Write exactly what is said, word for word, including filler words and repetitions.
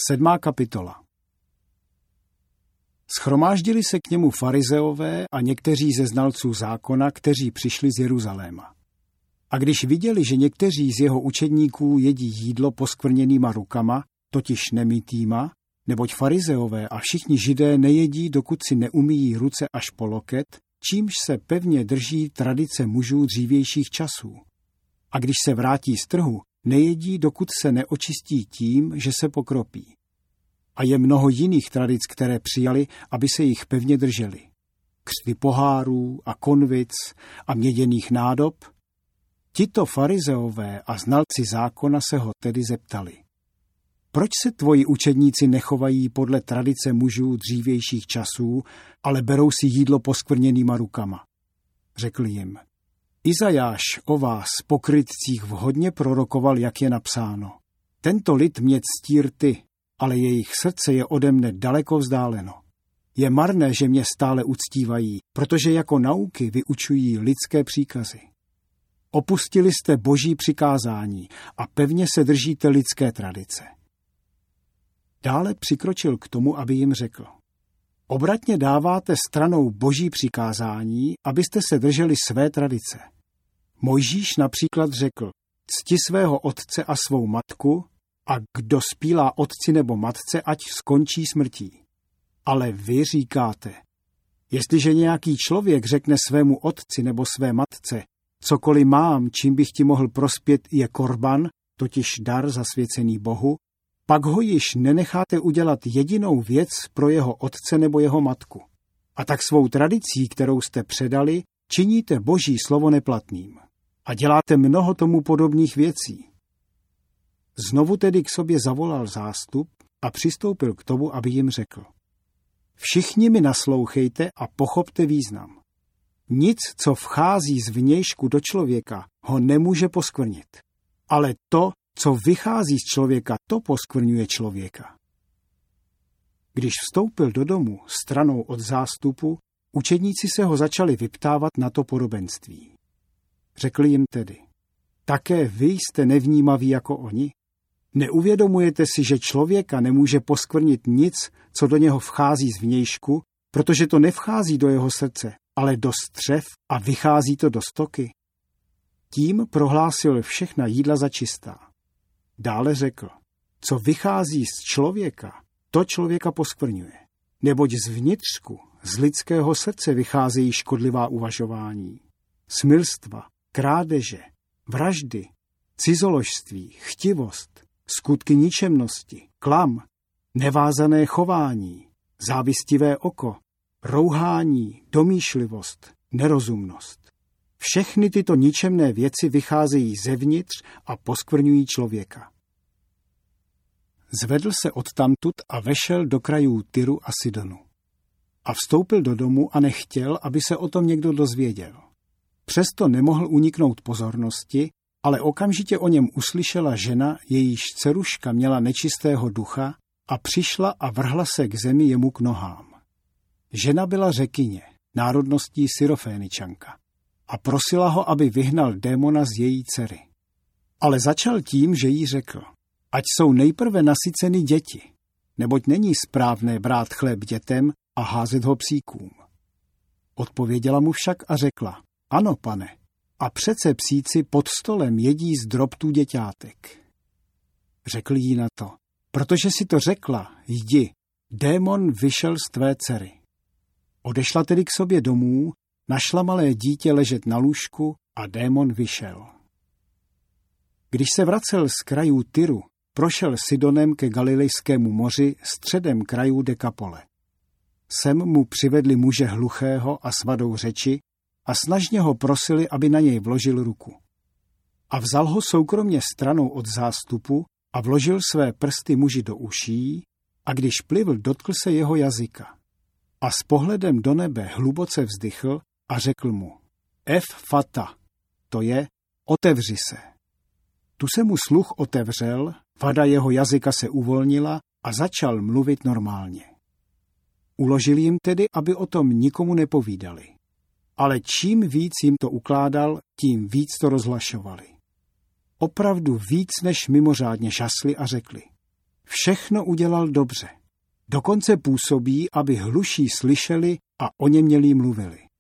Sedmá kapitola. Shromáždili se k němu farizeové a někteří ze znalců zákona, kteří přišli z Jeruzaléma. A když viděli, že někteří z jeho učedníků jedí jídlo poskvrněnýma rukama, totiž nemytýma, neboť farizeové a všichni židé nejedí, dokud si neumyjí ruce až po loket, čímž se pevně drží tradice mužů dřívějších časů. A když se vrátí z trhu, nejedí, dokud se neočistí tím, že se pokropí. A je mnoho jiných tradic, které přijali, aby se jich pevně drželi. Křty pohárů a konvic a měděných nádob. Tito farizeové a znalci zákona se ho tedy zeptali. Proč se tvoji učedníci nechovají podle tradice mužů dřívějších časů, ale berou si jídlo poskvrněnýma rukama? Řekl jim. Izajáš o vás, pokrytcích, vhodně prorokoval, jak je napsáno. Tento lid mě ctí rty, ale jejich srdce je ode mne daleko vzdáleno. Je marné, že mě stále uctívají, protože jako nauky vyučují lidské příkazy. Opustili jste boží přikázání a pevně se držíte lidské tradice. Dále přikročil k tomu, aby jim řekl. Obratně dáváte stranou boží přikázání, abyste se drželi své tradice. Mojžíš například řekl, cti svého otce a svou matku, a kdo spílá otci nebo matce, ať skončí smrtí. Ale vy říkáte, jestliže nějaký člověk řekne svému otci nebo své matce, cokoliv mám, čím bych ti mohl prospět, je korban, totiž dar zasvěcený Bohu, pak ho již nenecháte udělat jedinou věc pro jeho otce nebo jeho matku. A tak svou tradicí, kterou jste předali, činíte boží slovo neplatným. A děláte mnoho tomu podobných věcí. Znovu tedy k sobě zavolal zástup a přistoupil k tomu, aby jim řekl. Všichni mi naslouchejte a pochopte význam. Nic, co vchází z vnějšku do člověka, ho nemůže poskvrnit. Ale to, co vychází z člověka, to poskvrňuje člověka. Když vstoupil do domu stranou od zástupu, učedníci se ho začali vyptávat na to podobenství. Řekli jim tedy, také vy jste nevnímaví jako oni? Neuvědomujete si, že člověka nemůže poskvrnit nic, co do něho vchází z vnějšku, protože to nevchází do jeho srdce, ale do střev a vychází to do stoky? Tím prohlásil všechna jídla za čistá. Dále řekl, co vychází z člověka, to člověka poskvrňuje. Neboť z vnitřku, z lidského srdce vycházejí škodlivá uvažování, smilstva, krádeže, vraždy, cizoložství, chtivost, skutky ničemnosti, klam, nevázané chování, závistivé oko, rouhání, domýšlivost, nerozumnost. Všechny tyto ničemné věci vycházejí zevnitř a poskvrňují člověka. Zvedl se odtamtud a vešel do krajů Tyru a Sidonu. A vstoupil do domu a nechtěl, aby se o tom někdo dozvěděl. Přesto nemohl uniknout pozornosti, ale okamžitě o něm uslyšela žena, jejíž dceruška měla nečistého ducha a přišla a vrhla se k zemi jemu k nohám. Žena byla Řekyně, národností Syroféničanka, a prosila ho, aby vyhnal démona z její dcery. Ale začal tím, že jí řekl, ať jsou nejprve nasyceny děti, neboť není správné brát chléb dětem a házet ho psíkům. Odpověděla mu však a řekla, ano, pane, a přece psíci pod stolem jedí z drobtů děťátek. Řekl jí na to, protože si to řekla, jdi, démon vyšel z tvé dcery. Odešla tedy k sobě domů, našla malé dítě ležet na lůžku a démon vyšel. Když se vracel z krajů Tyru, prošel Sidonem ke Galilejskému moři středem krajů Dekapole. Sem mu přivedli muže hluchého a s vadou řeči a snažně ho prosili, aby na něj vložil ruku. A vzal ho soukromně stranou od zástupu a vložil své prsty muži do uší a když plivl, dotkl se jeho jazyka. A s pohledem do nebe hluboce vzdychl a řekl mu, Ef fata, to je, otevři se. Tu se mu sluch otevřel, vada jeho jazyka se uvolnila a začal mluvit normálně. Uložil jim tedy, aby o tom nikomu nepovídali. Ale čím víc jim to ukládal, tím víc to rozhlašovali. Opravdu víc než mimořádně žasli a řekli. Všechno udělal dobře. Dokonce působí, aby hluší slyšeli a o něm měli mluvili.